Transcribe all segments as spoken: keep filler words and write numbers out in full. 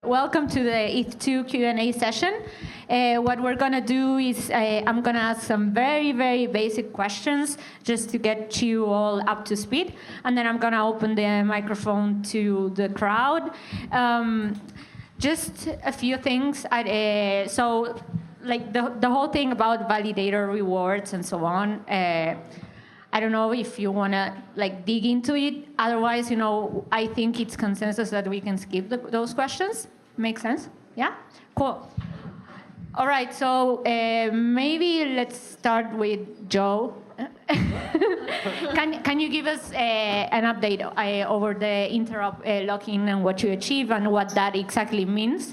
welcome to the E T H two Q and A session. Uh, what we're going to do is uh, I'm going to ask some very, very basic questions just to get you all up to speed. And then I'm going to open the microphone to the crowd. Um, just a few things. I, uh, so like the, the whole thing about validator rewards and so on, uh, I don't know if you want to like dig into it. Otherwise, you know, I think it's consensus that we can skip the, those questions. Make sense? Yeah? Cool. All right, so uh, maybe let's start with Joe. can can you give us uh, an update uh, over the interop uh, lock-in and what you achieve and what that exactly means?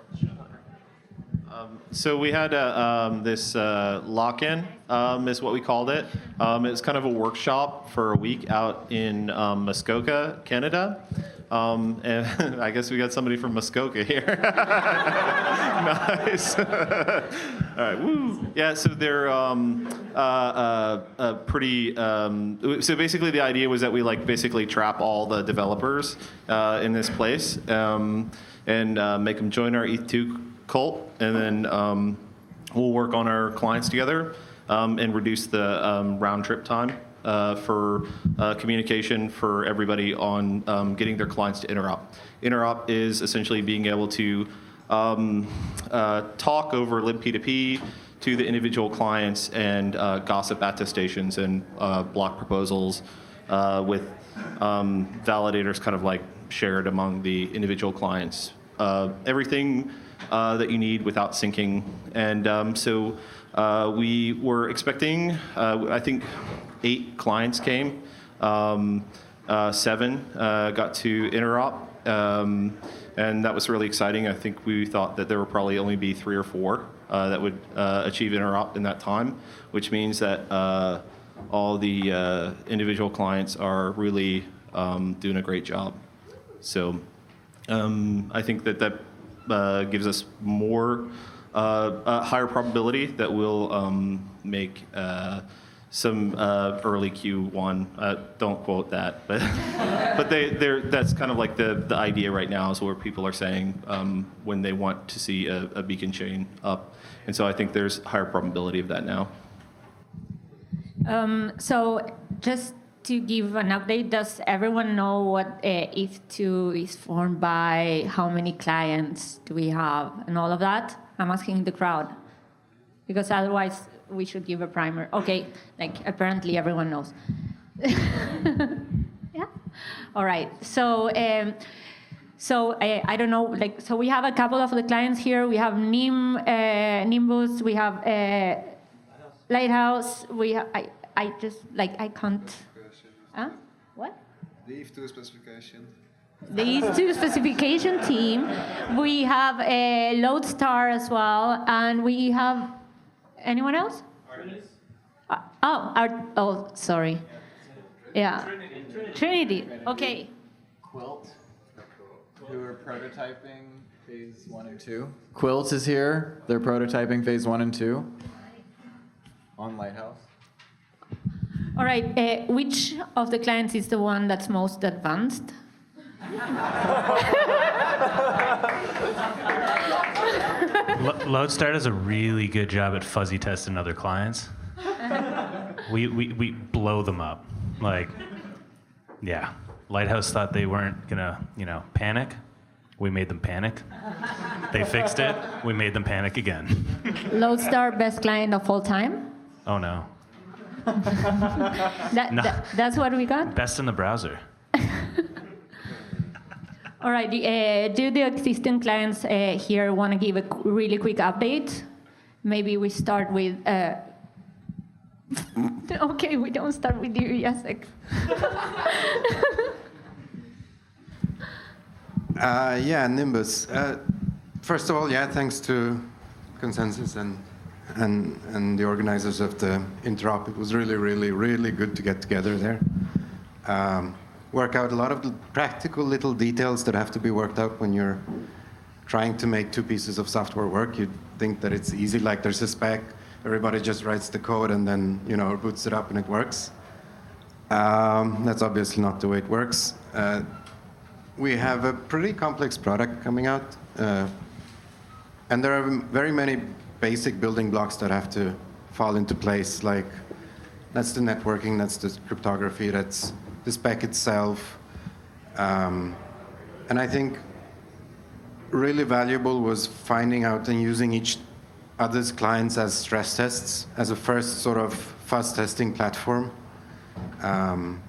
Um, so we had a, um, this uh, lock-in, um, is what we called it. Um, it was kind of a workshop for a week out in um, Muskoka, Canada. Um, and I guess we got somebody from Muskoka here. Nice. All right, woo. Yeah, so they're um, uh, uh, uh, pretty, um, so basically the idea was that we like basically trap all the developers uh, in this place um, and uh, make them join our E T H two cult, and then um, we'll work on our clients together um, and reduce the um, round trip time uh, for uh, communication for everybody on um, getting their clients to interop. Interop is essentially being able to um, uh, talk over lib P two P to the individual clients and uh, gossip attestations and uh, block proposals uh, with um, validators kind of like shared among the individual clients. Uh, everything Uh, that you need without syncing. And um, so uh, we were expecting, uh, I think, eight clients came. Um, uh, seven uh, got to interop, um, and that was really exciting. I think we thought that there would probably only be three or four uh, that would uh, achieve interop in that time, which means that uh, all the uh, individual clients are really um, doing a great job. So um, I think that that Uh, gives us more, uh, a higher probability that we'll um, make uh, some uh, early Q one. Uh, don't quote that, but but they they're that's kind of like the the idea right now is where people are saying um, when they want to see a, a beacon chain up, and so I think there's higher probability of that now. Um, so just to give an update, does everyone know what uh, E T H two is formed by? How many clients do we have? And all of that? I'm asking the crowd. Because otherwise, we should give a primer. Okay, like, apparently everyone knows. Yeah? All right. So, um, so I, I don't know, like, so we have a couple of the clients here. We have Nim, uh, Nimbus, we have uh, Lighthouse, we have, I, I just, like, I can't. Huh? What? The E T H two specification. The E T H two specification team. We have a Lodestar as well, and we have anyone else? Artemis. Uh, oh, Art, oh, sorry. Yeah. Trinity. Trinity. Trinity. Okay. Quilt, who are prototyping phase one and two. Quilt is here. They're prototyping phase one and two on Lighthouse. All right, uh, which of the clients is the one that's most advanced? Lodestar does a really good job at fuzzy testing other clients. we, we we blow them up. Like, yeah. Lighthouse thought they weren't gonna, you know, panic. We made them panic. They fixed it. We made them panic again. Lodestar, best client of all time? Oh, no. that, no. that, that's what we got? Best in the browser. All right. Uh, do the existing clients uh, here want to give a really quick update? Maybe we start with... Uh... Okay, we don't start with you, Jacek. uh, yeah, Nimbus. Uh, first of all, yeah, thanks to Consensus and And, and the organizers of the interop. It was really, really, really good to get together there. Um, work out a lot of the practical little details that have to be worked out when you're trying to make two pieces of software work. You'd think that it's easy, like there's a spec, everybody just writes the code and then, you know, boots it up and it works. Um, that's obviously not the way it works. Uh, we have a pretty complex product coming out, uh, and there are very many basic building blocks that have to fall into place. Like that's the networking, that's the cryptography, that's the spec itself, um, and I think really valuable was finding out and using each other's clients as stress tests, as a first sort of fuzz testing platform, um,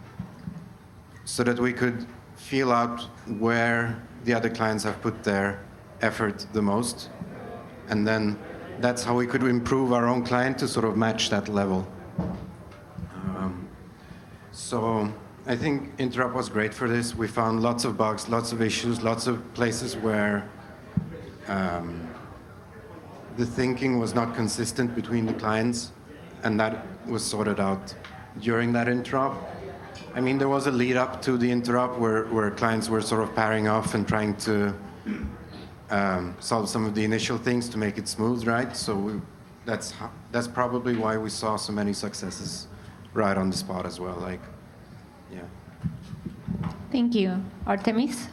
so that we could feel out where the other clients have put their effort the most. And then that's how we could improve our own client to sort of match that level. Um, so I think Interop was great for this. We found lots of bugs, lots of issues, lots of places where um, the thinking was not consistent between the clients, and that was sorted out during that Interop. I mean, there was a lead up to the Interop where, where clients were sort of pairing off and trying to um, solve some of the initial things to make it smooth, right? So we, that's how, that's probably why we saw so many successes right on the spot as well. Like, yeah. Thank you. Artemis?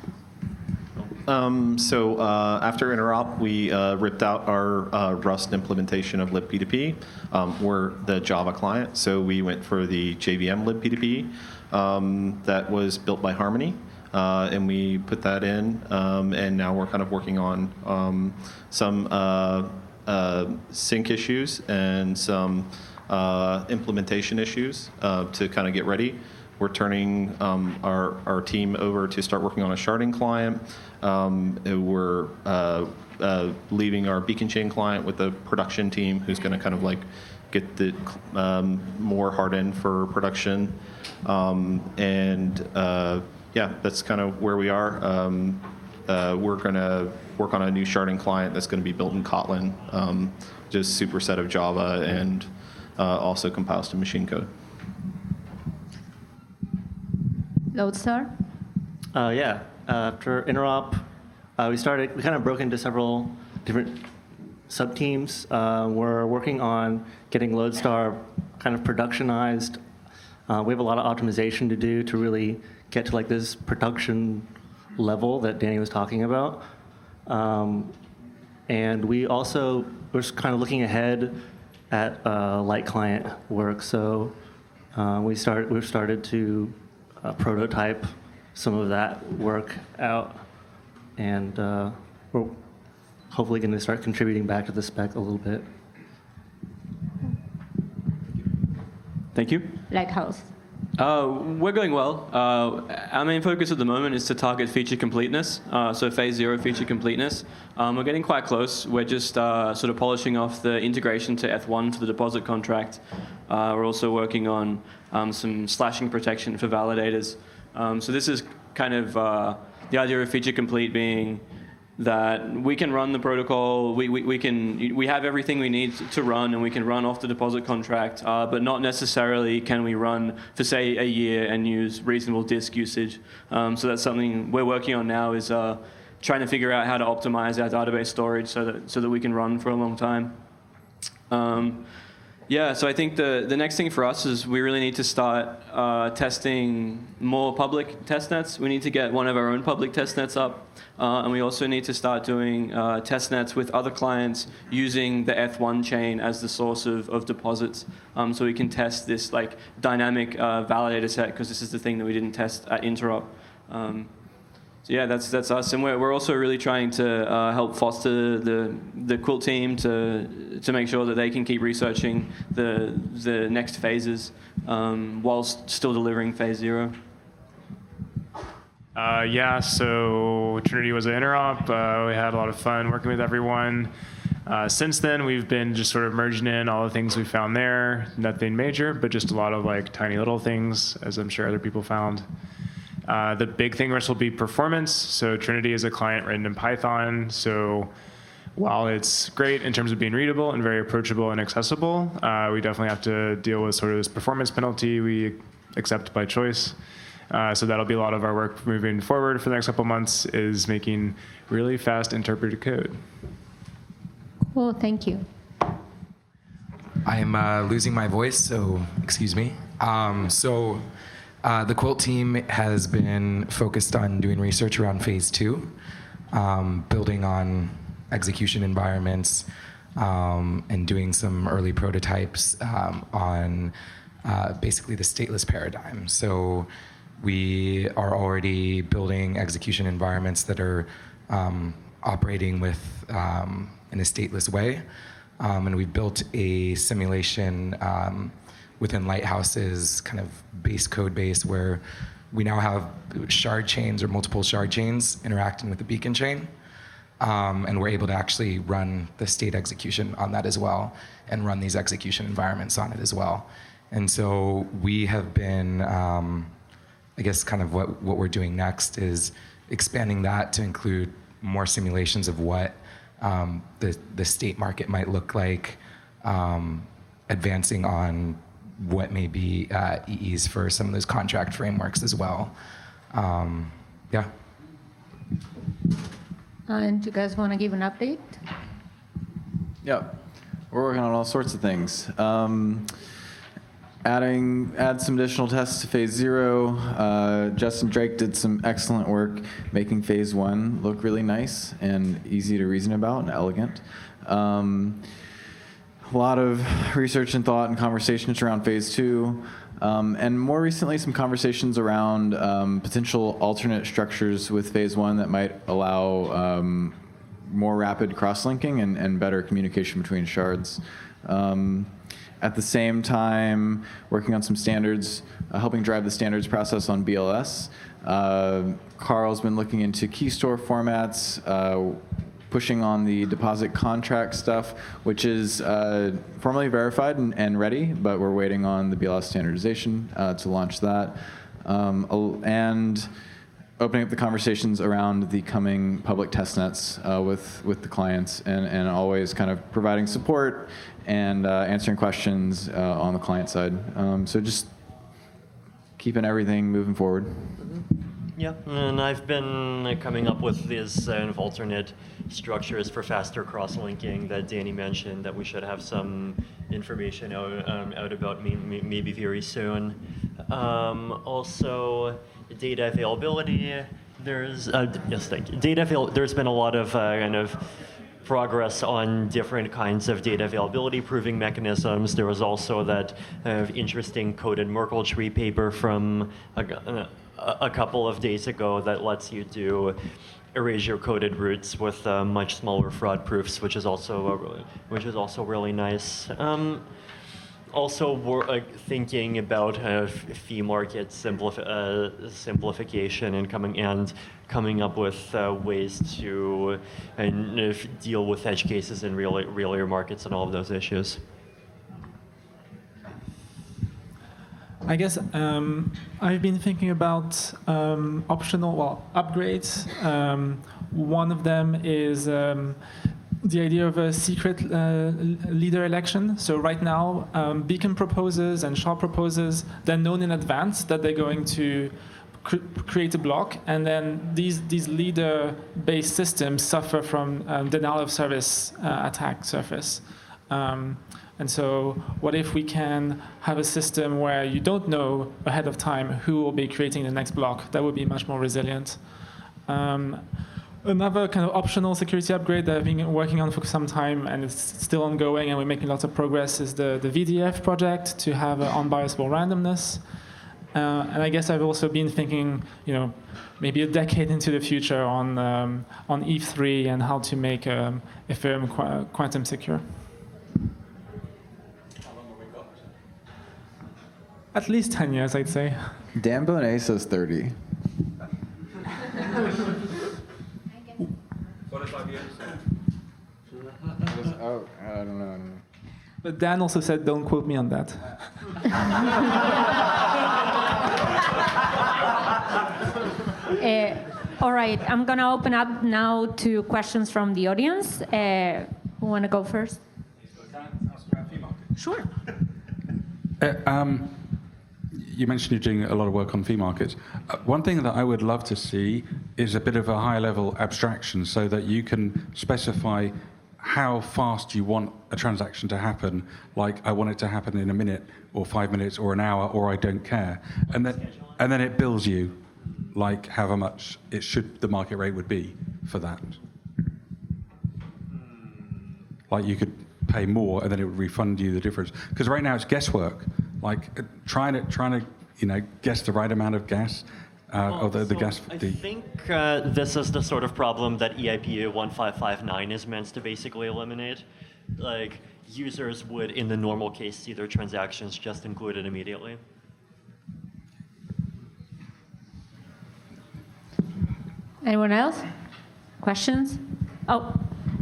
Um, so uh, after Interop, we uh, ripped out our uh, Rust implementation of lib P two P. Um, we're the Java client, so we went for the J V M lib P two P um, that was built by Harmony, uh, and we put that in, um, and now we're kind of working on um, some uh, uh, sync issues and some uh, implementation issues uh, to kind of get ready. We're turning um, our, our team over to start working on a sharding client. Um, we're uh, uh, leaving our beacon chain client with a production team who's going to kind of like get the um, more hardened for production. Um, and uh, yeah, that's kind of where we are. Um, uh, we're going to work on a new sharding client that's going to be built in Kotlin, um, just superset of Java, and uh, also compiles to machine code. Lodestar? Uh, yeah. Uh, after Interop, uh, we started. We kind of broke into several different sub teams. Uh, we're working on getting Lodestar kind of productionized. Uh, we have a lot of optimization to do to really get to like this production level that Danny was talking about. Um, and we also we're kind of looking ahead at uh, light client work. So uh, we started. We've started to uh, prototype some of that work out, and uh, we're hopefully going to start contributing back to the spec a little bit. Thank you. Lighthouse. Uh, we're going well. Uh, our main focus at the moment is to target feature completeness, uh, so phase zero feature completeness. Um, we're getting quite close. We're just uh, sort of polishing off the integration to Eth one for the deposit contract. Uh, we're also working on um, some slashing protection for validators. Um, so this is kind of uh, the idea of feature complete being that we can run the protocol, we, we, we can we have everything we need to run, and we can run off the deposit contract, uh, but not necessarily can we run for, say, a year and use reasonable disk usage. Um, so that's something we're working on now, is uh, trying to figure out how to optimize our database storage so that so that we can run for a long time. Um, Yeah, so I think the, the next thing for us is we really need to start uh, testing more public testnets. We need to get one of our own public testnets up, uh, and we also need to start doing uh, testnets with other clients using the Eth one chain as the source of, of deposits, um, so we can test this like dynamic uh, validator set, because this is the thing that we didn't test at Interop. Um, So yeah, that's that's us, and we're we're also really trying to uh, help foster the the Quilt team to to make sure that they can keep researching the the next phases um, whilst still delivering phase zero. Uh, yeah, so Trinity was an interop. Uh, we had a lot of fun working with everyone. Uh, since then, we've been just sort of merging in all the things we found there. Nothing major, but just a lot of like tiny little things, as I'm sure other people found. Uh, the big thing for us will be performance. So Trinity is a client written in Python. So while it's great in terms of being readable and very approachable and accessible, uh, we definitely have to deal with sort of this performance penalty we accept by choice. Uh, so that'll be a lot of our work moving forward for the next couple months, is making really fast interpreted code. Cool, thank you. I'm uh, losing my voice, so excuse me. Um, so Uh, the Quilt team has been focused on doing research around phase two, um, building on execution environments, um, and doing some early prototypes um, on uh, basically the stateless paradigm. So we are already building execution environments that are um, operating with um, in a stateless way, um, and we've built a simulation um, within Lighthouse's kind of base code base where we now have shard chains or multiple shard chains interacting with the beacon chain. Um, and we're able to actually run the state execution on that as well and run these execution environments on it as well. And so we have been, um, I guess kind of what, what we're doing next is expanding that to include more simulations of what um, the, the state market might look like, um, advancing on what may be uh, E Es for some of those contract frameworks as well. Um, yeah. And you guys want to give an update? Yeah, we're working on all sorts of things. Um, adding, add some additional tests to phase zero. Uh, Justin Drake did some excellent work making phase one look really nice and easy to reason about and elegant. Um, a lot of research and thought and conversations around phase two. Um, and more recently, some conversations around um, potential alternate structures with phase one that might allow um, more rapid cross-linking and, and better communication between shards. Um, at the same time, working on some standards, uh, helping drive the standards process on B L S. Uh, Carl's been looking into key store formats, uh, pushing on the deposit contract stuff, which is uh, formally verified and, and ready, but we're waiting on the B L S standardization uh, to launch that. Um, and opening up the conversations around the coming public testnets uh, with, with the clients, and, and always kind of providing support and uh, answering questions uh, on the client side. Um, so just keeping everything moving forward. Yeah, and I've been coming up with these kind of alternate structures for faster cross-linking that Danny mentioned that we should have some information out, um, out about me, me, maybe very soon. Um, also, data availability. There's uh, yes, thank you. Data avail. There's been a lot of uh, kind of progress on different kinds of data availability proving mechanisms. There was also that uh, interesting coded Merkle tree paper from a, a, a couple of days ago that lets you do erasure coded roots with uh, much smaller fraud proofs, which is also a, which is also really nice. Um, also, we're uh, thinking about uh, fee market simplif uh, simplification and coming and coming up with uh, ways to uh, deal with edge cases in real real markets and all of those issues. I guess um, I've been thinking about um, optional, well, upgrades. Um, one of them is um, the idea of a secret uh, leader election. So right now, um, Beacon proposers and Shard proposers, they're known in advance that they're going to cr create a block, and then these, these leader-based systems suffer from um, denial of service uh, attack surface. Um, And so what if we can have a system where you don't know ahead of time who will be creating the next block? That would be much more resilient. Um, another kind of optional security upgrade that I've been working on for some time, and it's still ongoing and we're making lots of progress, is the, the V D F project to have uh, unbiasable randomness. Uh, and I guess I've also been thinking, you know, maybe a decade into the future on, um, on E T H three and how to make um, Ethereum qu quantum secure. At least ten years, I'd say. Dan Bonet says thirty. forty-five years. Oh, I don't know. I don't know. But Dan also said, don't quote me on that. uh, all right, I'm going to open up now to questions from the audience. Uh, who want to go first? Sure. Uh, um, you mentioned you're doing a lot of work on fee markets. Uh, one thing that I would love to see is a bit of a high-level abstraction so that you can specify how fast you want a transaction to happen. Like, I want it to happen in a minute or five minutes or an hour, or I don't care. And then, and then it bills you like however much it should, the market rate would be for that. Like, you could pay more and then it would refund you the difference. Because right now it's guesswork. Like, uh, trying to, trying to, you know, guess the right amount of gas. Uh, Well, or the, the so gas. I The, think uh, this is the sort of problem that E I P A one five five nine is meant to basically eliminate. Like, users would, in the normal case, see their transactions just included immediately. Anyone else? Questions? Oh.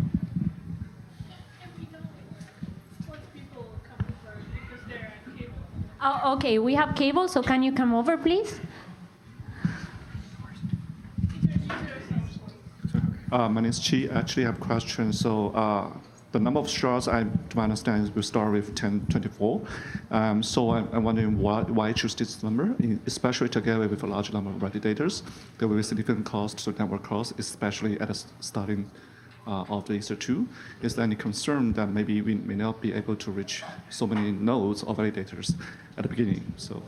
Oh, okay, we have cable, so can you come over, please? Uh, my name is Chi. Actually, I have a question. So uh, the number of shards, I, to my understanding, will start with ten twenty-four. Um, so I'm, I'm wondering why, why choose this number, especially together with a large number of validators. There will be significant cost to network cost, especially at the starting uh, of the Ether two. Is there any concern that maybe we may not be able to reach so many nodes or validators at the beginning? So.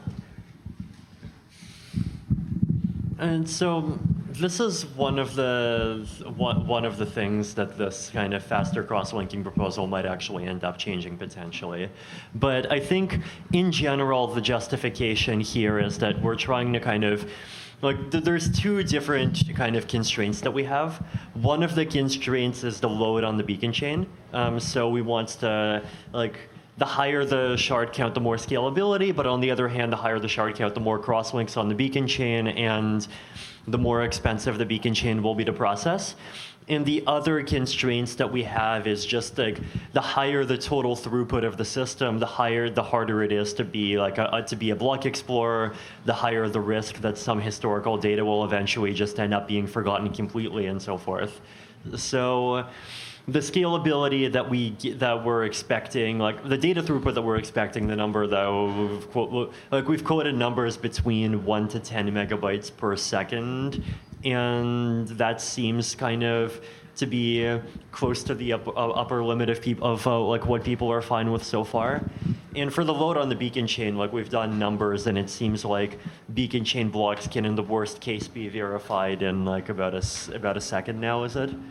And so this is one of the one, one of the things that this kind of faster cross-linking proposal might actually end up changing potentially. But I think in general the justification here is that we're trying to kind of like th- there's two different kind of constraints that we have. One of the constraints is the load on the beacon chain. Um, so we want to like the higher the shard count, the more scalability, but on the other hand, the higher the shard count, the more crosslinks on the beacon chain, and the more expensive the beacon chain will be to process. And the other constraints that we have is just like the higher the total throughput of the system, the higher, the harder it is to be like a, to be a block explorer, the higher the risk that some historical data will eventually just end up being forgotten completely and so forth. So the scalability that we that we're expecting, like the data throughput that we're expecting, the number that we've quote, like we've quoted numbers between one to ten megabytes per second, and that seems kind of to be close to the upper, upper limit of people of uh, like what people are fine with so far. And for the load on the beacon chain, like we've done numbers, and it seems like beacon chain blocks can, in the worst case, be verified in like about a about a second now. Is it?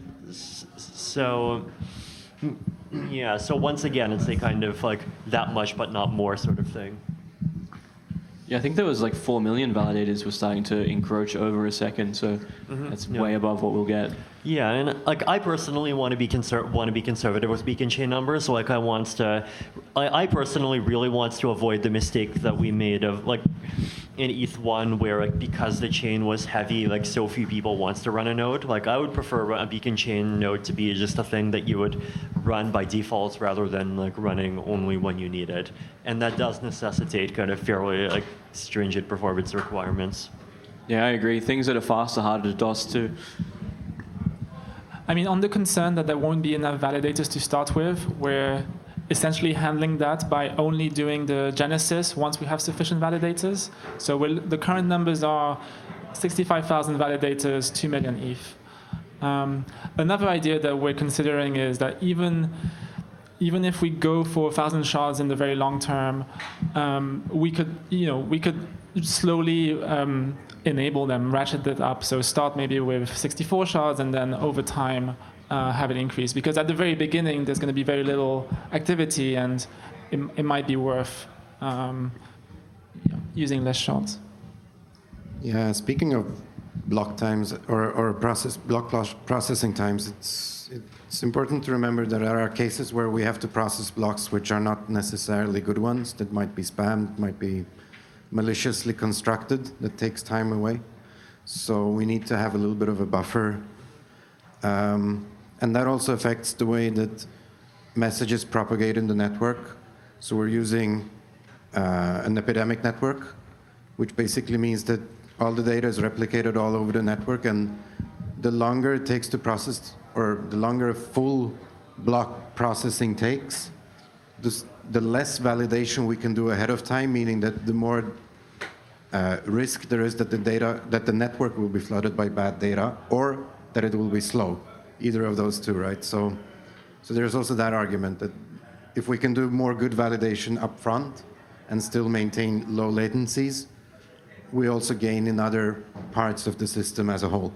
So, yeah, so once again, it's a kind of like that much but not more sort of thing. Yeah, I think there was like four million validators were starting to encroach over a second, so mm-hmm. that's yeah. way above what we'll get. Yeah, and like I personally want to be conser- want to be conservative with beacon chain numbers. Like I want to, I, I personally really want to avoid the mistake that we made of like in E T H one, where like because the chain was heavy, like so few people wants to run a node. Like I would prefer a beacon chain node to be just a thing that you would run by default rather than like running only when you need it. And that does necessitate kind of fairly like stringent performance requirements. Yeah, I agree. Things that are fast are harder to DOS too. I mean, on the concern that there won't be enough validators to start with, we're essentially handling that by only doing the genesis once we have sufficient validators. So we'll, the current numbers are sixty-five thousand validators, two million E T H. Um, another idea that we're considering is that even even if we go for one thousand shards in the very long term, um, we could, you know, we could slowly um, enable them, ratchet it up. So start maybe with sixty-four shards, and then over time uh, have it increase. Because at the very beginning, there's going to be very little activity, and it, it might be worth um, you know, using less shards. Yeah, speaking of block times or, or process block processing times, it's it's important to remember that there are cases where we have to process blocks which are not necessarily good ones, that might be spammed, might be maliciously constructed, that takes time away. So we need to have a little bit of a buffer. Um, and that also affects the way that messages propagate in the network. So we're using uh, an epidemic network, which basically means that all the data is replicated all over the network, and the longer it takes to process, or the longer a full block processing takes, the, the less validation we can do ahead of time, meaning that the more uh, risk there is that the data, that the network will be flooded by bad data, or that it will be slow. Either of those two, right? So So there's also that argument that if we can do more good validation up front and still maintain low latencies, we also gain in other parts of the system as a whole.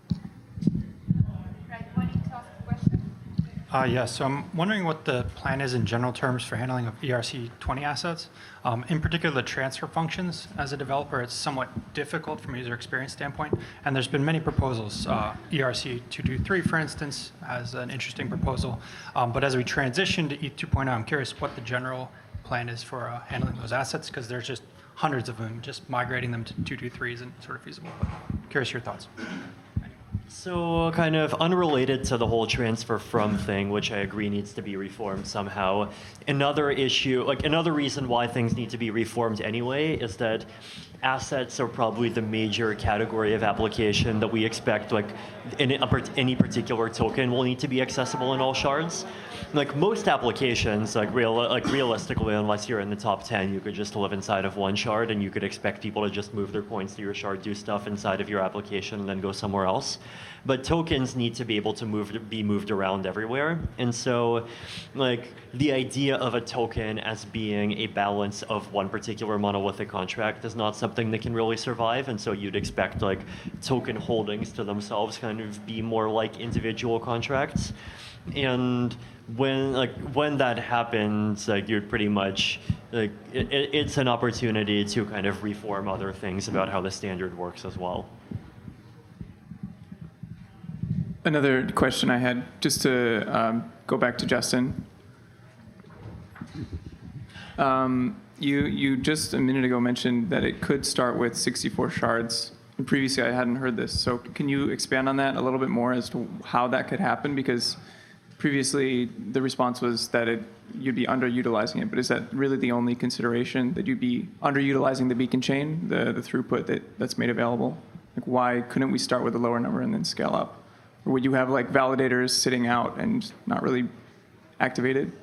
Uh, yes, so I'm wondering what the plan is in general terms for handling of E R C twenty assets. Um, in particular, the transfer functions. As a developer, it's somewhat difficult from a user experience standpoint, and there's been many proposals. Uh, E R C two twenty-three, for instance, has an interesting proposal. Um, but as we transition to E two point oh, I'm curious what the general plan is for uh, handling those assets, because there's just hundreds of them. Just migrating them to two twenty-three isn't sort of feasible, but curious your thoughts. So kind of unrelated to the whole transfer from thing, which I agree needs to be reformed somehow. Another issue, like another reason why things need to be reformed anyway is that assets are probably the major category of application that we expect, like in a, any particular token will need to be accessible in all shards. Like most applications, like real, like realistically, unless you're in the top ten, you could just live inside of one shard, and you could expect people to just move their coins to your shard, do stuff inside of your application, and then go somewhere else. But tokens need to be able to move, be moved around everywhere, and so, like the idea of a token as being a balance of one particular monolithic contract is not something that can really survive, and so you'd expect like token holdings to themselves kind of be more like individual contracts, and when like when that happens, like you're pretty much like it, it's an opportunity to kind of reform other things about how the standard works as well. Another question I had, just to um, go back to Justin. Um, you you just a minute ago mentioned that it could start with sixty-four shards. And previously, I hadn't heard this. So can you expand on that a little bit more as to how that could happen? Because previously, the response was that it, you'd be underutilizing it, but is that really the only consideration, that you'd be underutilizing the beacon chain, the, the throughput that, that's made available? Like, why couldn't we start with a lower number and then scale up? Or would you have like validators sitting out and not really activated?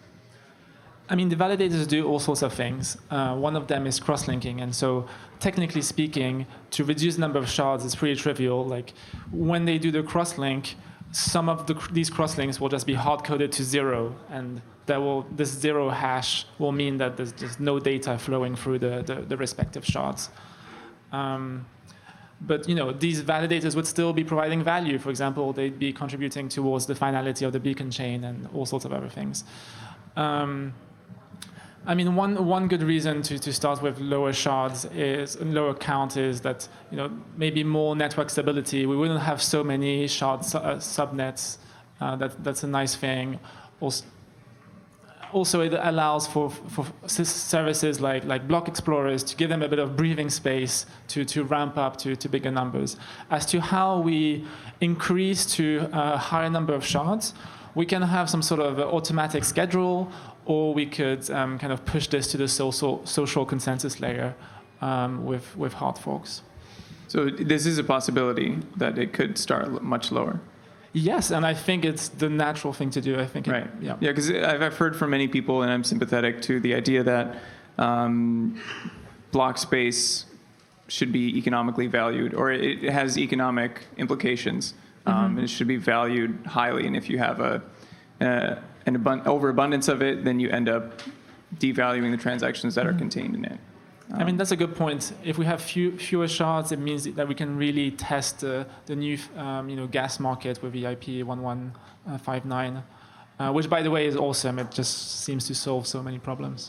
I mean, the validators do all sorts of things. Uh, one of them is cross-linking, and so technically speaking, to reduce the number of shards is pretty trivial. Like when they do the cross-link, some of the, these crosslinks will just be hard-coded to zero, and that will, this zero hash will mean that there's just no data flowing through the, the, the respective shards. Um, but you know, these validators would still be providing value. For example, they'd be contributing towards the finality of the beacon chain and all sorts of other things. Um, I mean, one one good reason to, to start with lower shards is lower count is that you know maybe more network stability. We wouldn't have so many shard su uh, subnets. Uh, that that's a nice thing. Also, also it allows for for services like like block explorers to give them a bit of breathing space to to ramp up to to bigger numbers. As to how we increase to a higher number of shards, we can have some sort of automatic schedule, or we could um, kind of push this to the social, social consensus layer um, with, with hard forks. So this is a possibility that it could start much lower? Yes, and I think it's the natural thing to do. I think. It, right. Yeah. Yeah, because I've, I've heard from many people, and I'm sympathetic to the idea that um, block space should be economically valued, or it, it has economic implications. Um, mm-hmm. And it should be valued highly, and if you have a uh, an abund overabundance of it, then you end up devaluing the transactions that mm-hmm. are contained in it. Um, I mean, that's a good point. If we have few, fewer shards, it means that we can really test uh, the new um, you know, gas market with E I P one one five nine, uh, which, by the way, is awesome. It just seems to solve so many problems.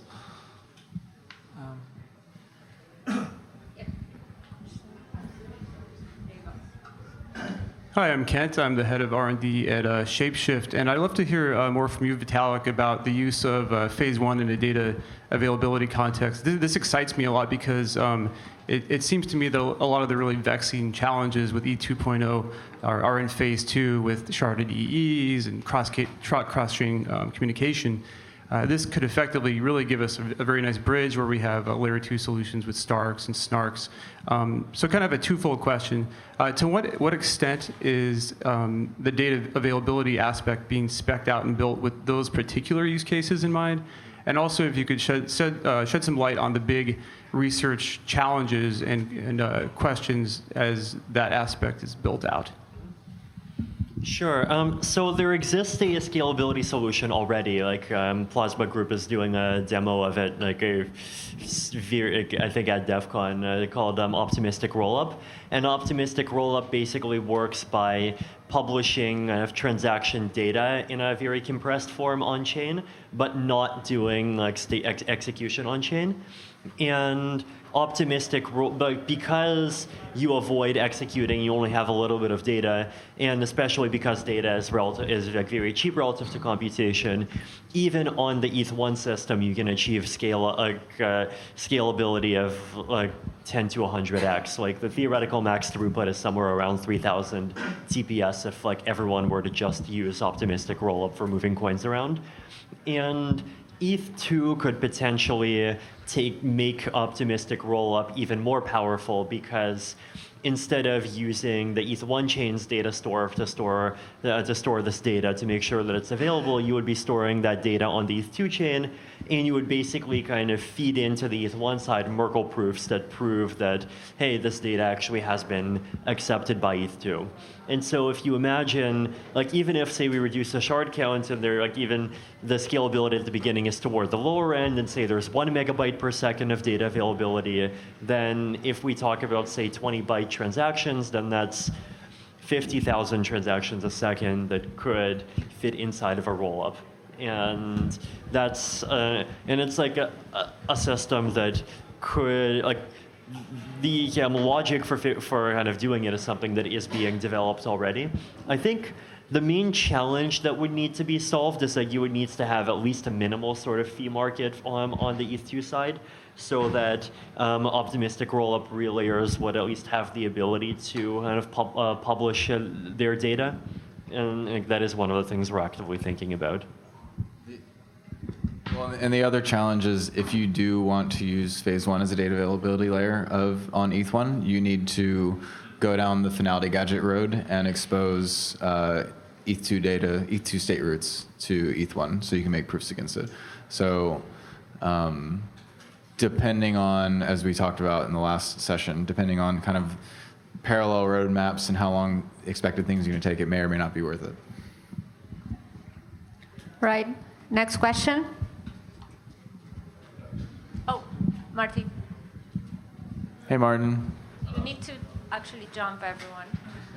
Um. Hi, I'm Kent. I'm the head of R and D at uh, Shapeshift, and I'd love to hear uh, more from you, Vitalik, about the use of uh, phase one in a data availability context. This, this excites me a lot because um, it, it seems to me that a lot of the really vexing challenges with E two point oh are, are in phase two with sharded E Es and cross cross-chain um, communication. Uh, this could effectively really give us a, a very nice bridge where we have uh, layer two solutions with Starks and Snarks. Um, so kind of a twofold question. Uh, to what, what extent is um, the data availability aspect being spec'd out and built with those particular use cases in mind? And also if you could shed, shed, uh, shed some light on the big research challenges and, and uh, questions as that aspect is built out. Sure. Um, so there exists a scalability solution already. Like um, Plasma Group is doing a demo of it, like a, I think at DEF CON, uh, called um, Optimistic Rollup. And Optimistic Rollup basically works by publishing uh, transaction data in a very compressed form on chain, but not doing like state ex execution on chain. And optimistic, but because you avoid executing, you only have a little bit of data, and especially because data is relative is like very cheap relative to computation. Even on the E T H one system, you can achieve scale like uh, scalability of like ten to one hundred x. Like the theoretical max throughput is somewhere around three thousand T P S if like everyone were to just use optimistic rollup for moving coins around, and E T H two could potentially take make optimistic rollup even more powerful, because instead of using the E T H one chain's data store to store uh, to store this data to make sure that it's available, you would be storing that data on the E T H two chain, and you would basically kind of feed into the E T H one side Merkle proofs that prove that, hey, this data actually has been accepted by E T H two. And so if you imagine, like even if, say, we reduce the shard count and there, like even the scalability at the beginning is toward the lower end, and say there's one megabyte per second of data availability, then if we talk about, say, twenty byte transactions, then that's fifty thousand transactions a second that could fit inside of a rollup. And that's, uh, and it's like a, a, a system that could, like, the um, logic for, for kind of doing it is something that is being developed already. I think the main challenge that would need to be solved is that you would need to have at least a minimal sort of fee market um, on the E T H two side, so that um, optimistic rollup relayers would at least have the ability to kind of pub uh, publish uh, their data. And uh, that is one of the things we're actively thinking about. Well, and the other challenge is if you do want to use phase one as a data availability layer of on E T H one, you need to go down the finality gadget road and expose uh, E T H two data, E T H two state roots to E T H one, so you can make proofs against it. So um, depending on, as we talked about in the last session, depending on kind of parallel roadmaps and how long expected things are going to take, it may or may not be worth it. Right. Next question. Oh, Marty. Hey, Martin. You need to actually jump, everyone.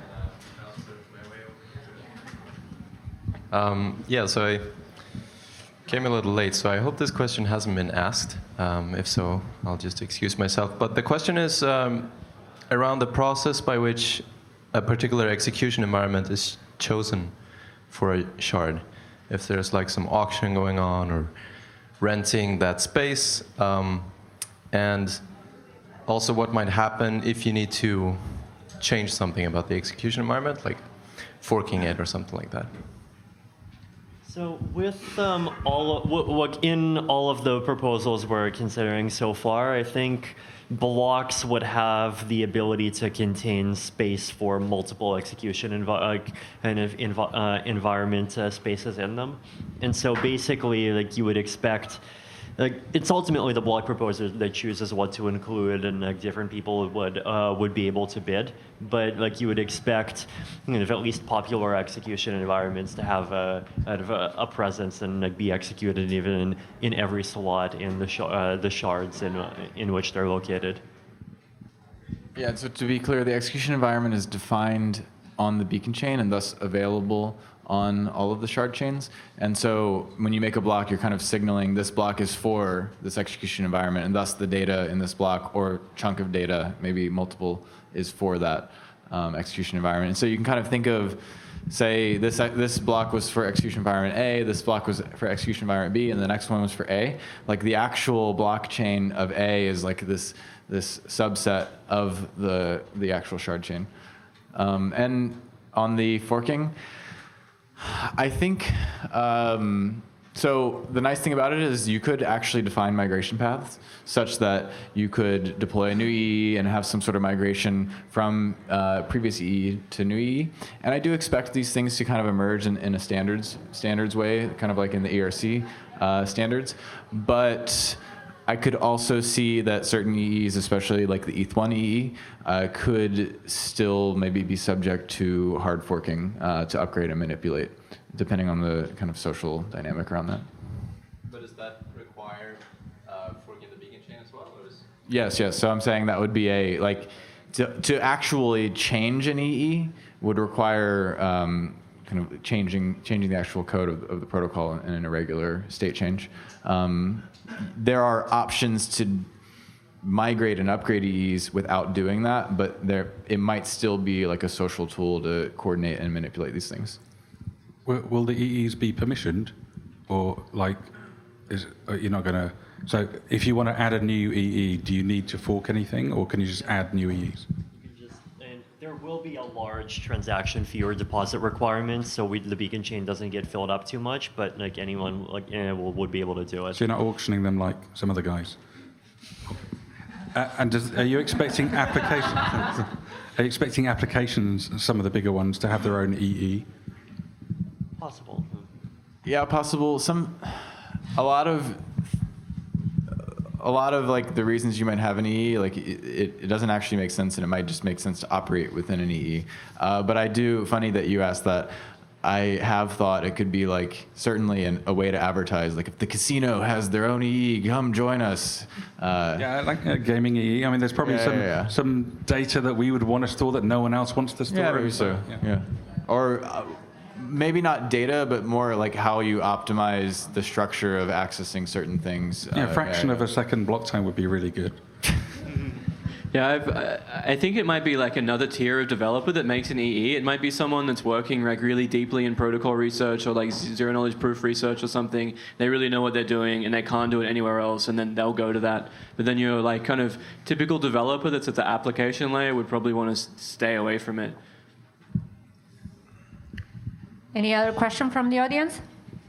Um, yeah, so I came a little late, so I hope this question hasn't been asked. Um, if so, I'll just excuse myself. But the question is um, around the process by which a particular execution environment is chosen for a shard. If there's like some auction going on or renting that space, um, and also what might happen if you need to change something about the execution environment, like forking it or something like that. So with um, all of, w in all of the proposals we're considering so far, I think blocks would have the ability to contain space for multiple execution envi like kind of env uh, environment uh, spaces in them, and so basically, like you would expect. Like it's ultimately the block proposer that chooses what to include, and like different people would uh, would be able to bid. But like you would expect, you know, at least popular execution environments to have a a, a presence and like, be executed even in, in every slot in the sh uh, the shards in in which they're located. Yeah. So to be clear, the execution environment is defined on the beacon chain and thus available on all of the shard chains. And so when you make a block, you're kind of signaling this block is for this execution environment, and thus the data in this block or chunk of data, maybe multiple, is for that um, execution environment. And so you can kind of think of, say, this, this block was for execution environment A, this block was for execution environment B, and the next one was for A. Like the actual blockchain of A is like this, this subset of the, the actual shard chain. Um, and on the forking, I think, um, so the nice thing about it is you could actually define migration paths such that you could deploy a new E E and have some sort of migration from uh, previous E E to new E E. And I do expect these things to kind of emerge in, in a standards, standards way, kind of like in the E R C uh, standards. But I could also see that certain E Es, especially like the E T H one E E, uh, could still maybe be subject to hard forking uh, to upgrade and manipulate, depending on the kind of social dynamic around that. But does that require uh, forking the beacon chain as well? Or is Yes, yes. So I'm saying that would be a, like, to, to actually change an E E would require um, kind of changing changing the actual code of, of the protocol in an irregular state change. Um, there are options to migrate and upgrade E Es without doing that, but there it might still be like a social tool to coordinate and manipulate these things. Will, will the E Es be permissioned, or like, is are you not going to? So, if you want to add a new E E, do you need to fork anything, or can you just add new E Es? And there will be a large transaction fee or deposit requirement, so we, the beacon chain doesn't get filled up too much. But like anyone, like eh, will, would be able to do it. So you're not auctioning them like some other guys. Uh, and does, are you expecting applications? Are you expecting applications, some of the bigger ones, to have their own E E? Possible. Yeah, possible. Some, a lot of, a lot of like the reasons you might have an E E, like it, it, it doesn't actually make sense, and it might just make sense to operate within an E E. Uh, but I do. Funny that you asked that. I have thought it could be like certainly an, a way to advertise. Like if the casino has their own E E, come join us. Uh, Yeah, like a gaming E E. I mean, there's probably Yeah, some yeah, yeah. some data that we would want to store that no one else wants to store. Yeah, maybe so. Yeah. Or uh, maybe not data, but more like how you optimize the structure of accessing certain things. Yeah, Uh, a fraction of a second block time would be really good. Yeah, I've, I I think it might be like another tier of developer that makes an E E. It might be someone that's working like really deeply in protocol research or like zero knowledge proof research or something. They really know what they're doing and they can't do it anywhere else, and then they'll go to that. But then you're like kind of typical developer that's at the application layer would probably want to stay away from it. Any other question from the audience?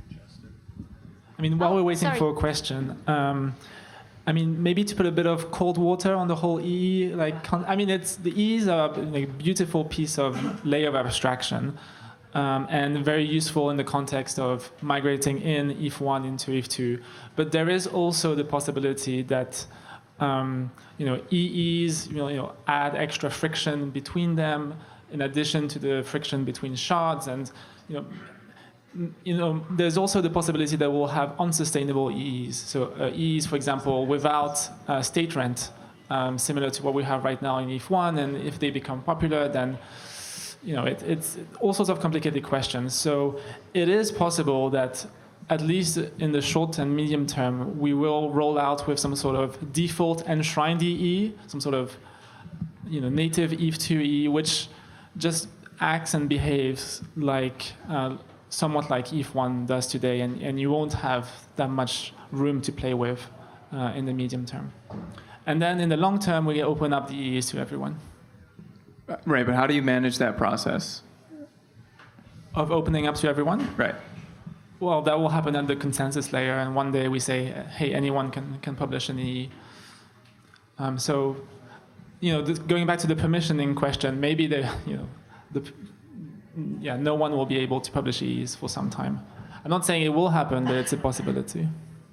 I mean, while we're waiting sorry. for a question, um, I mean, maybe to put a bit of cold water on the whole E E, like, con- I mean, it's the E Es are like a beautiful piece of layer of abstraction, um, and very useful in the context of migrating in E T H one into E T H two. But there is also the possibility that, um, you know, E Es, you know, you know, add extra friction between them, in addition to the friction between shards, and, you know, you know, there's also the possibility that we'll have unsustainable E Es. So uh, E Es, for example, without uh, state rent, um, similar to what we have right now in E T H one, and if they become popular, then you know, it, it's all sorts of complicated questions. So it is possible that at least in the short and medium term, we will roll out with some sort of default enshrined E E, some sort of you know native E T H two E E, which just acts and behaves like uh, somewhat like E T H one does today, and, and you won't have that much room to play with uh, in the medium term. And then in the long term, we open up the E Es to everyone. Right, but how do you manage that process? Of opening up to everyone? Right. Well, that will happen at the consensus layer, and one day we say, hey, anyone can, can publish an E E. Um, so, you know, th- going back to the permissioning question, maybe the, you know, the yeah, no one will be able to publish E Es for some time. I'm not saying it will happen, but it's a possibility.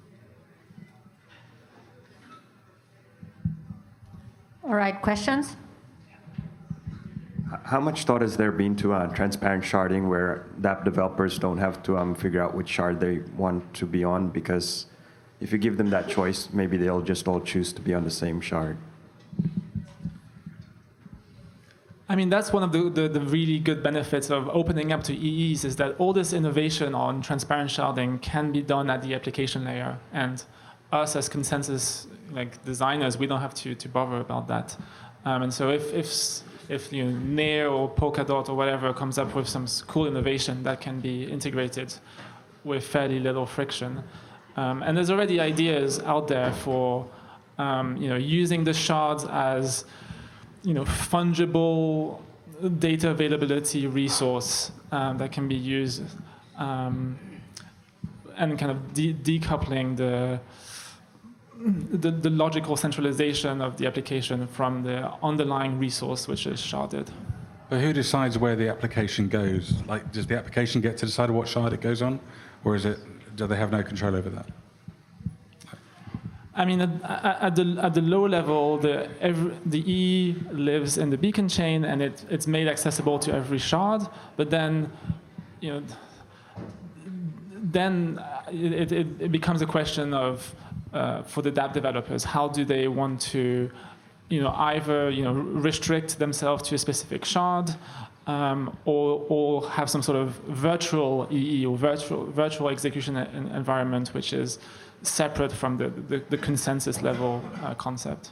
All right, questions? How much thought has there been to uh, transparent sharding, where dApp developers don't have to um, figure out which shard they want to be on? Because if you give them that choice, maybe they'll just all choose to be on the same shard. I mean, that's one of the, the, the really good benefits of opening up to E Es, is that all this innovation on transparent sharding can be done at the application layer. And us as consensus like designers, we don't have to, to bother about that. Um, and so if, if, if you know, Nair or Polkadot or whatever comes up with some cool innovation that can be integrated with fairly little friction. Um, and there's already ideas out there for um, you know, using the shards as you know, fungible data availability resource um, that can be used, um, and kind of de- decoupling the, the the logical centralization of the application from the underlying resource, which is sharded. But who decides where the application goes? Like, does the application get to decide what shard it goes on, or is it? Do they have no control over that? I mean, at, at the at the low level, the every, the E lives in the beacon chain, and it, it's made accessible to every shard. But then, you know, then it, it, it becomes a question of uh, for the dApp developers, how do they want to, you know, either you know restrict themselves to a specific shard, um, or or have some sort of virtual E E or virtual virtual execution environment, which is separate from the, the, the consensus level uh, concept.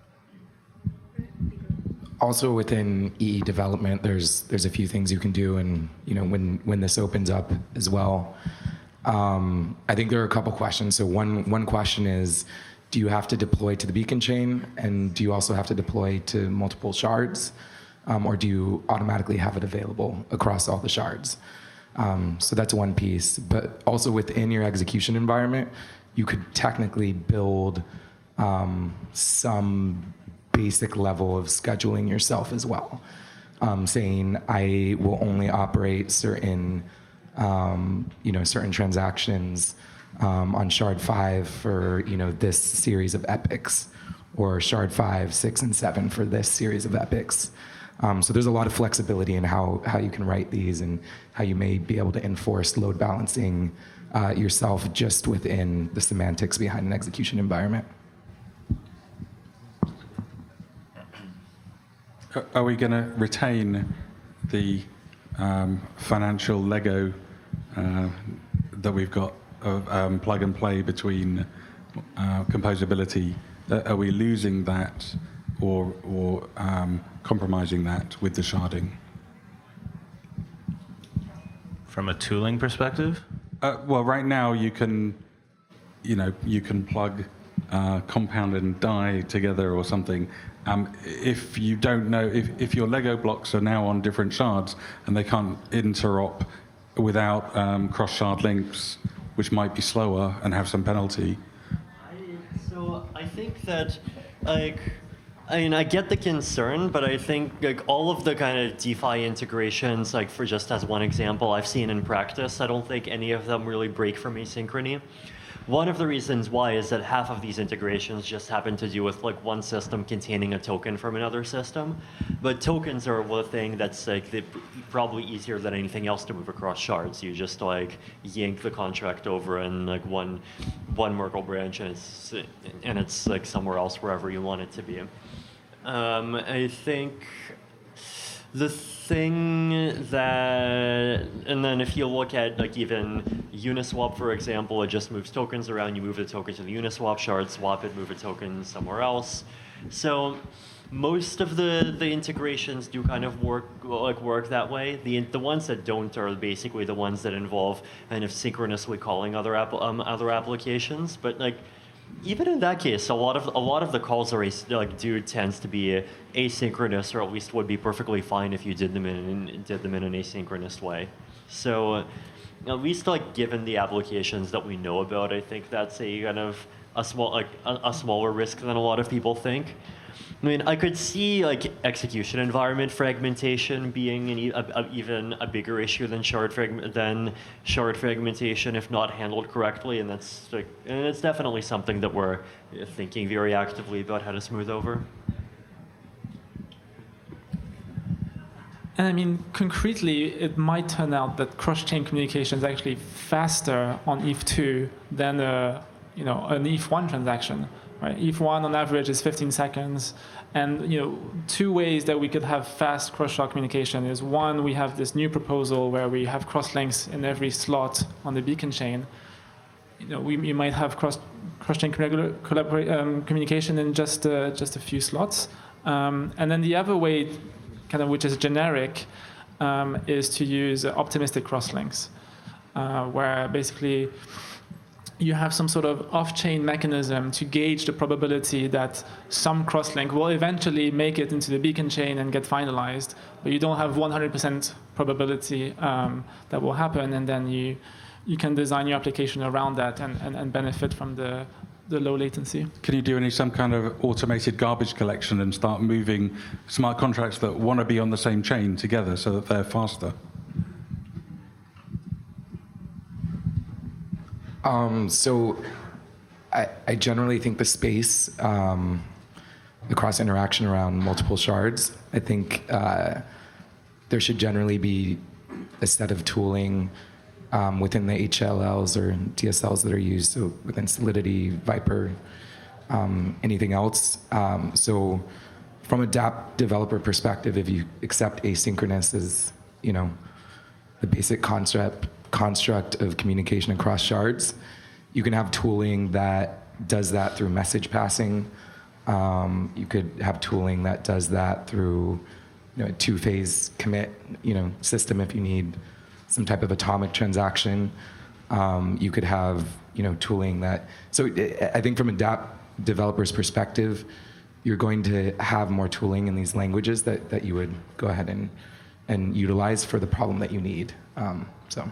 Also within E E development, there's there's a few things you can do, and you know when when this opens up as well, um, I think there are a couple questions. So one one question is, do you have to deploy to the beacon chain, and do you also have to deploy to multiple shards, um, or do you automatically have it available across all the shards? Um, so that's one piece. But also within your execution environment, you could technically build um, some basic level of scheduling yourself as well, um, saying I will only operate certain, um, you know, certain transactions um, on shard five for you know this series of epochs, or shard five, six, and seven for this series of epochs. Um, so there's a lot of flexibility in how how you can write these and how you may be able to enforce load balancing uh, yourself just within the semantics behind an execution environment. Are we going to retain the um, financial Lego uh, that we've got of um, plug and play between uh, composability? Uh, are we losing that or, or um, compromising that with the sharding? From a tooling perspective? Uh, well, right now you can, you know, you can plug uh, compound and die together or something. Um, if you don't know, if, if your Lego blocks are now on different shards and they can't interop without um, cross-shard links, which might be slower and have some penalty. I, so I think that, like, I mean, I get the concern, but I think like all of the kind of DeFi integrations, like for just as one example, I've seen in practice, I don't think any of them really break from asynchrony. One of the reasons why is that half of these integrations just happen to do with like one system containing a token from another system. But tokens are one thing that's like the, probably easier than anything else to move across shards. You just like yank the contract over in like one one Merkle branch, and it's and it's like somewhere else wherever you want it to be. Um, I think the thing that, and then if you look at like even Uniswap, for example, it just moves tokens around. You move the token to the Uniswap shard, swap it, move a token somewhere else. So most of the, the integrations do kind of work like work that way. The the ones that don't are basically the ones that involve kind of synchronously calling other app, um, other applications. But like, even in that case, a lot of a lot of the calls are like do tends to be asynchronous, or at least would be perfectly fine if you did them in did them in an asynchronous way. So, at least like given the applications that we know about, I think that's a kind of a small like a, a smaller risk than a lot of people think. I mean, I could see like execution environment fragmentation being an, a, a, even a bigger issue than shard frag than shard fragmentation if not handled correctly, and that's like, and it's definitely something that we're thinking very actively about how to smooth over. And I mean, concretely, it might turn out that cross-chain communication is actually faster on E T H two than a, you know, an E T H one transaction. Right? E T H one on average is fifteen seconds, and you know, two ways that we could have fast cross-shard communication is one, we have this new proposal where we have cross-links in every slot on the beacon chain. You know, we you might have cross cross-chain collabora- um, communication in just uh, just a few slots, um, and then the other way, kind of which is generic, um, is to use uh, optimistic cross-links, uh, where basically you have some sort of off-chain mechanism to gauge the probability that some crosslink will eventually make it into the beacon chain and get finalized, but you don't have one hundred percent probability um, that will happen, and then you you can design your application around that and, and, and benefit from the, the low latency. Can you do any some kind of automated garbage collection and start moving smart contracts that want to be on the same chain together so that they're faster? Um, so I, I generally think the space, um, the cross interaction around multiple shards, I think uh, there should generally be a set of tooling um, within the H L Ls or D S Ls that are used, so within Solidity, Viper, um, anything else. Um, so from a dApp developer perspective, if you accept asynchronous as, you know, the basic construct, construct of communication across shards, you can have tooling that does that through message passing. Um, you could have tooling that does that through, you know, a two-phase commit, you know, system if you need some type of atomic transaction. Um, you could have, you know, tooling that. So I think from a dApp developer's perspective, you're going to have more tooling in these languages that, that you would go ahead and, and utilize for the problem that you need. Um, so.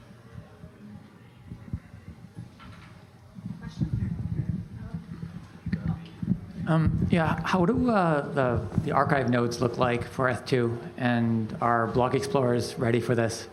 Um, yeah, how do uh, the, the archive nodes look like for Eth two, and are block explorers ready for this?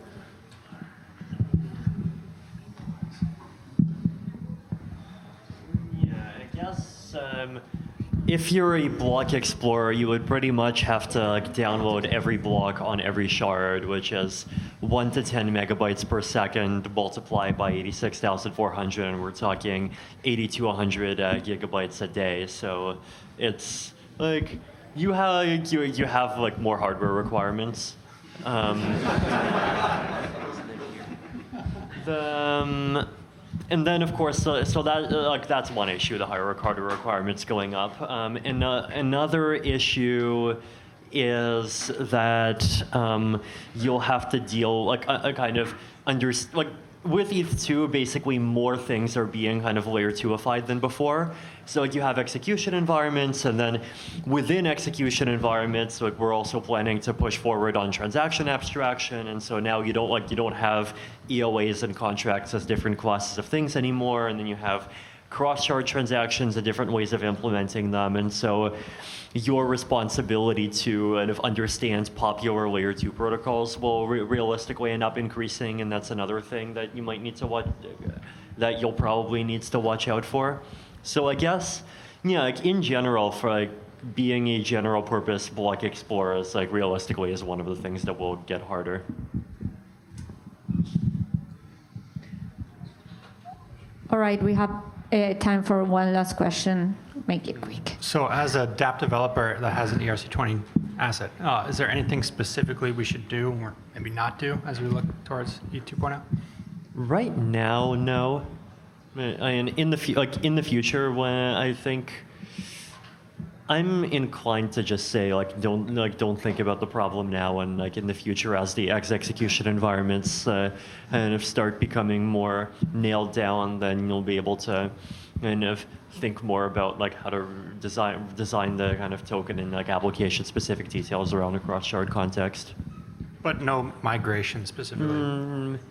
Yeah, I guess um, if you're a block explorer, you would pretty much have to like, download every block on every shard, which is one to ten megabytes per second multiplied by eighty-six thousand four hundred, and we're talking eighty to one hundred uh, gigabytes a day. So it's like you have you, you have like more hardware requirements. Um, the um, and then of course, so, so that uh, like that's one issue, the higher hardware requirements going up. Um, and uh, another issue is that um, you'll have to deal like a, a kind of under like with E T H two, basically more things are being kind of layer two-ified than before. So like you have execution environments, and then within execution environments, like we're also planning to push forward on transaction abstraction. And so now you don't like you don't have E O As and contracts as different classes of things anymore, and then you have cross-shard transactions and different ways of implementing them. And so your responsibility to kind of understand popular layer two protocols will re realistically end up increasing, and that's another thing that you might need to watch, that you'll probably need to watch out for. So I guess, yeah, like in general, for like being a general purpose block explorer, is like realistically is one of the things that will get harder. All right, we have uh, time for one last question. Make it quick. So as a dApp developer that has an E R C twenty asset, uh, is there anything specifically we should do or maybe not do as we look towards E two point oh? Right now, no. I mean, in the like in the future, when I think I'm inclined to just say like don't like don't think about the problem now, and like in the future as the ex execution environments uh, kind of start becoming more nailed down, then you'll be able to kind of think more about like how to design design the kind of token and like application specific details around a cross shard context. But no migration specifically. Mm,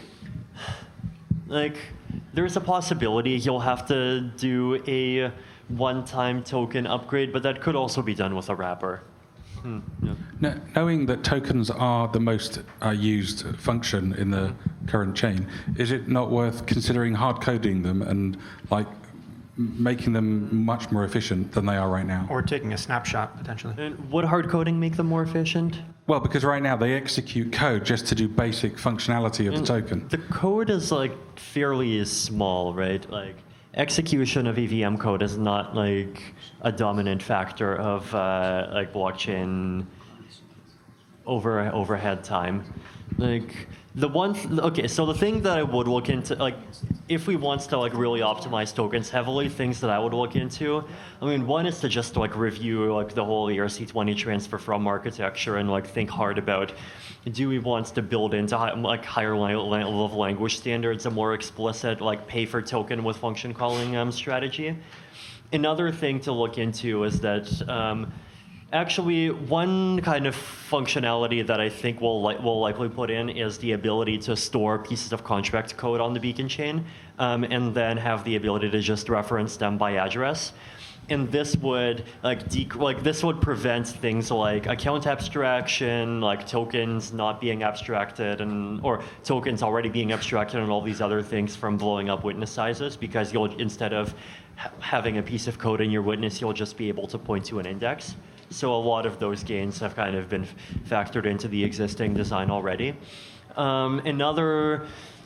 like there's a possibility you'll have to do a one-time token upgrade, but that could also be done with a wrapper. Hmm, yeah. No, knowing that tokens are the most uh, used function in the current chain, is it not worth considering hard coding them and like making them much more efficient than they are right now? Or taking a snapshot, potentially. And would hard coding make them more efficient? Well, because right now they execute code just to do basic functionality of and the token. The code is like fairly small, right? Like execution of E V M code is not like a dominant factor of uh, like blockchain over overhead time. Like the one, th okay, so the thing that I would look into, like, if we want to like really optimize tokens heavily, things that I would look into, I mean, one is to just like review like the whole E R C twenty transfer from architecture and like think hard about, do we want to build into high, like higher level of language standards a more explicit like pay for token with function calling um, strategy. Another thing to look into is that. Um, Actually, one kind of functionality that I think we'll, li we'll likely put in is the ability to store pieces of contract code on the beacon chain, um, and then have the ability to just reference them by address. and this would like dec- like this would prevent things like account abstraction, like tokens not being abstracted, and or tokens already being abstracted, and all these other things from blowing up witness sizes, because you'll instead of ha- having a piece of code in your witness, you'll just be able to point to an index. So a lot of those gains have kind of been f- factored into the existing design already. Um, another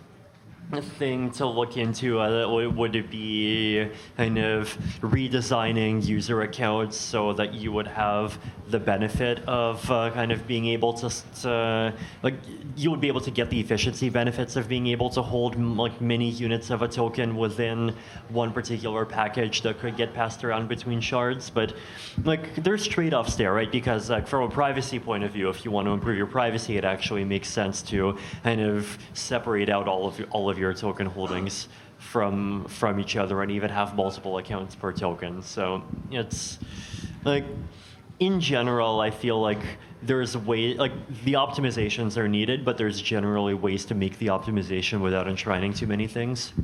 thing to look into uh, would it be kind of redesigning user accounts so that you would have the benefit of uh, kind of being able to, to like you would be able to get the efficiency benefits of being able to hold m- like many units of a token within one particular package that could get passed around between shards. But like there's trade-offs there, right? Because like from a privacy point of view, if you want to improve your privacy, it actually makes sense to kind of separate out all of your, all of your token holdings from from each other, and even have multiple accounts per token. So it's like, in general, I feel like there's a way, like the optimizations are needed, but there's generally ways to make the optimization without enshrining too many things.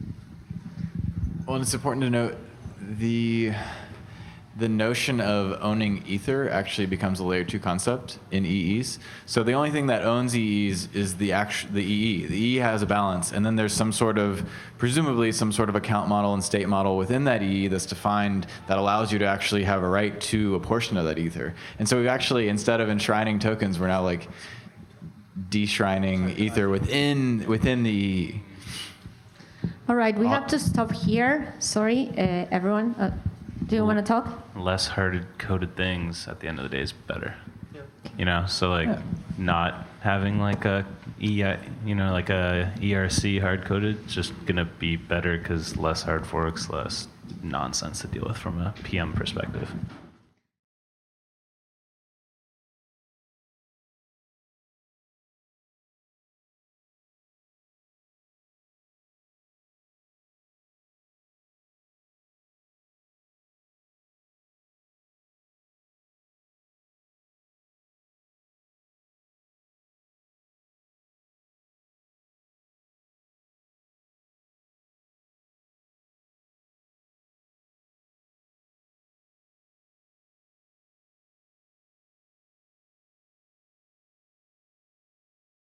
Well, and it's important to note the the notion of owning Ether actually becomes a layer two concept in E Es. So the only thing that owns E Es is the actu- the E E. The E E has a balance, and then there's some sort of, presumably some sort of account model and state model within that E E that's defined that allows you to actually have a right to a portion of that Ether. And so we've actually, instead of enshrining tokens, we're now like deshrining Ether within within the E E. All right, we have to stop here. Sorry, uh, everyone. Uh, do you want to talk? Less hard-coded things at the end of the day is better. Yeah. You know, so like yeah. not having like a E I, you know, like a E R C hard-coded, is just gonna be better because less hard forks, less nonsense to deal with from a P M perspective.